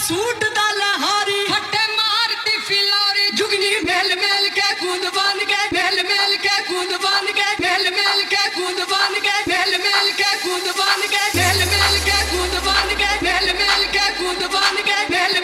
suit दा लहारी फटे मारती फिलौरी जुगनी मेल मेल के कूद बन के मेल मेल के कूद बन के मेल मेल के कूद बन के मेल मेल के कूद बन के मेल मेल के कूद बन के मेल मेल के कूद बन के मेल